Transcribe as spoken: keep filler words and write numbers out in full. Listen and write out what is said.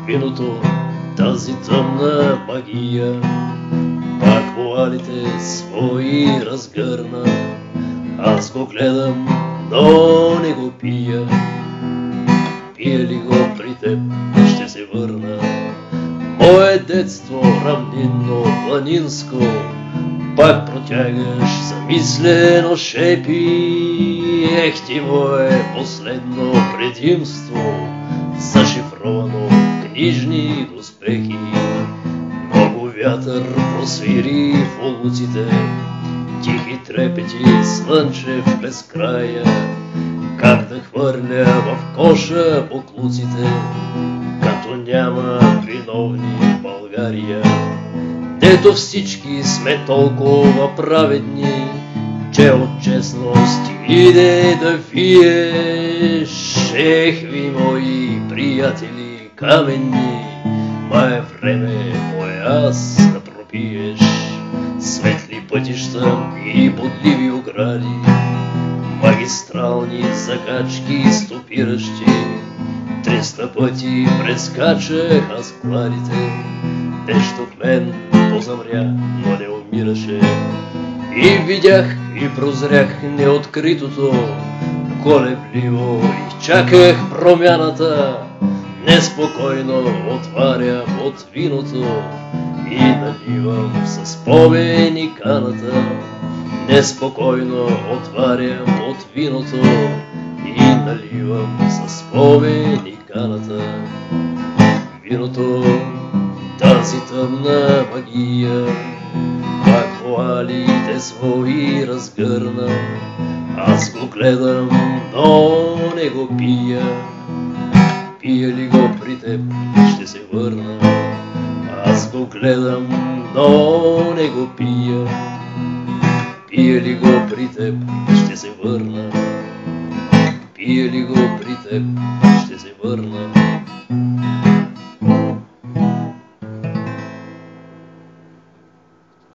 виното, тази тъмна магия, пак вуалите свои разгърна. Аз го гледам, но не го пия. Пия ли го при теб, ще се върна. Мое детство, равнинно, планинско, пак протягаш замислено шепи. Ех ти мое последно предимство, зашифровано в книжни доспехи. Много вятър просвири в улуците, тихи трепети слънчев безкрая. Как да хвърля в коша буклуците, като няма виновни в България. Дето всички сме толкова праведни, че от честност иде да виеш. Ех ви, мои приятели каменни, ма е време мое аз да пропиеш. Светли пътища и бодливи огради, магистрални закачки стопиращи. Триста пъти прескачах аз кладите, нещо в мен позамря, но не умираше. И видях и прозрях неоткритото, колебливо изчаках промяната. Неспокойно отварям от виното и наливам със спомени каната. Неспокойно отварям от виното и наливам със спомени каната. Виното, тази тъмна магия, пак вуалите свои разгърна. Аз го гледам, но не го пия. Пия ли го при теб, ще се върна. Аз го гледам, но не го пия. Пия ли го при теб, ще се върна. Пия ли го при теб, ще се върна.